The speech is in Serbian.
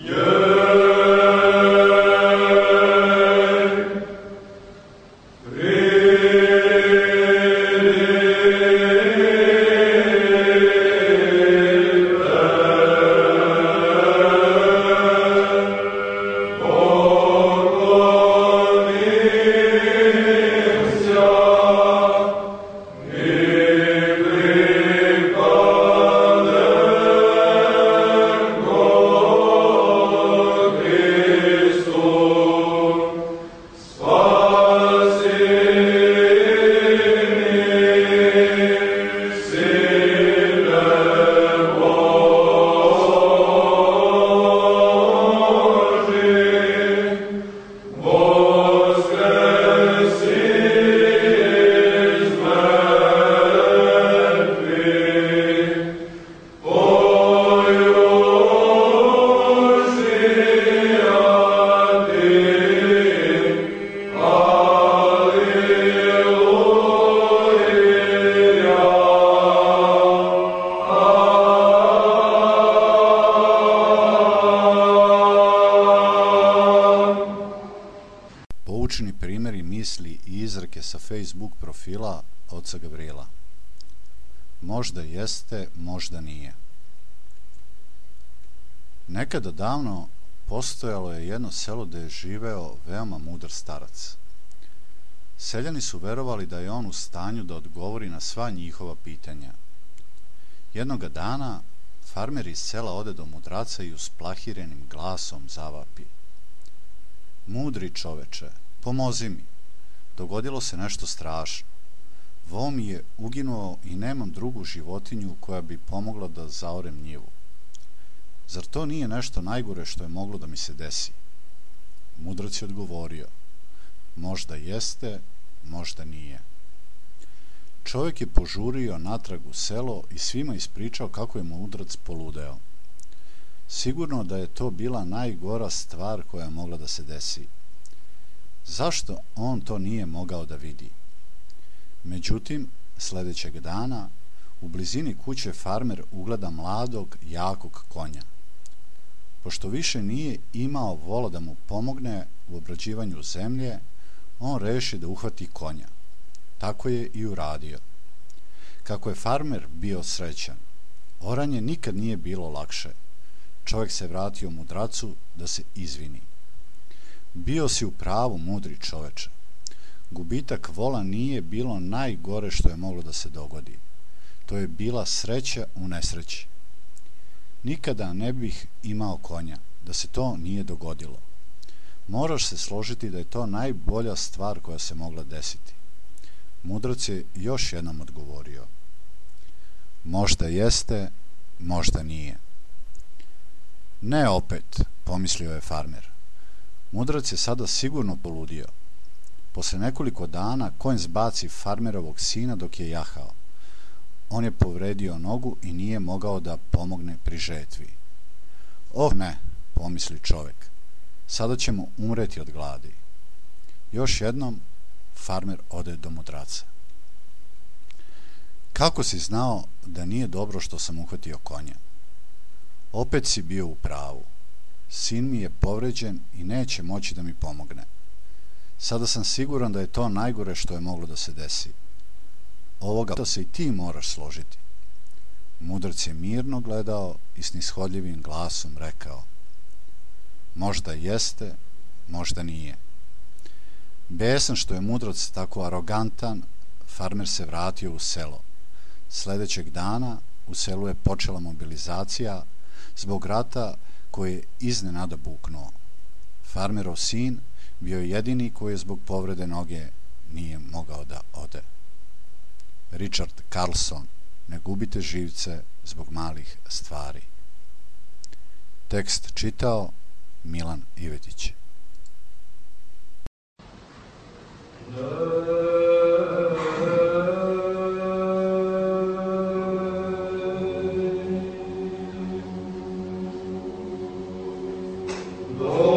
Poučni primjeri misli i izreke sa Facebook profila oca Gavrila. Možda jeste, možda nije. Nekada davno postojalo je jedno selo gde je živeo veoma mudar starac. Seljani su verovali da je on u stanju da odgovori na sva njihova pitanja. Jednoga dana farmer iz sela ode do mudraca i usplahirenim glasom zavapi: Mudri čoveče, pomozi mi. Dogodilo se nešto strašno. Vo mi je uginuo i nemam drugu životinju koja bi pomogla da zaorem njivu. Zar to nije nešto najgore što je moglo da mi se desi? Mudrac je odgovorio: možda jeste, možda nije. Čovjek je požurio natrag u selo i svima ispričao kako je mudrac poludeo. Sigurno da je to bila najgora stvar koja je mogla da se desi. Zašto on to nije mogao da vidi? Međutim, sljedećeg dana, u blizini kuće farmer ugleda mladog, jakog konja. Pošto više nije imao vola da mu pomogne u obrađivanju zemlje, on reši da uhvati konja. Tako je i uradio. Kako je farmer bio srećan, oranje nikad nije bilo lakše. Čovjek se vratio mudracu da se izvini. Bio si u pravu, mudri čoveče. Gubitak vola nije bilo najgore što je moglo da se dogodi. To je bila sreća u nesreći. Nikada ne bih imao konja da se to nije dogodilo. Moraš se složiti da je to najbolja stvar koja se mogla desiti. Mudrac je još jednom odgovorio: možda jeste, možda nije. Ne opet, pomislio je farmer. Mudrac je sada sigurno poludio. Posle nekoliko dana konj zbaci farmerovog sina dok je jahao. On je povredio nogu i nije mogao da pomogne pri žetvi. Oh ne, pomisli čovjek, sada ćemo umreti od gladi. Još jednom farmer ode do mudraca. Kako si znao da nije dobro što sam uhvatio konja? Opet si bio u pravu. Sin mi je povređen i neće moći da mi pomogne. Sada sam siguran da je to najgore što je moglo da se desi. Ovoga se i ti moraš složiti. Mudrac je mirno gledao i snishodljivim glasom rekao: možda jeste, možda nije. Besan što je mudrac tako arogantan, farmer se vratio u selo. Sljedećeg dana u selu je počela mobilizacija zbog rata koji je iznenada buknuo. Farmerov sin bio je jedini koji je zbog povrede noge nije mogao da ode. Richard Carlson: ne gubite živce zbog malih stvari. Tekst čitao Milan Ivetić. Oh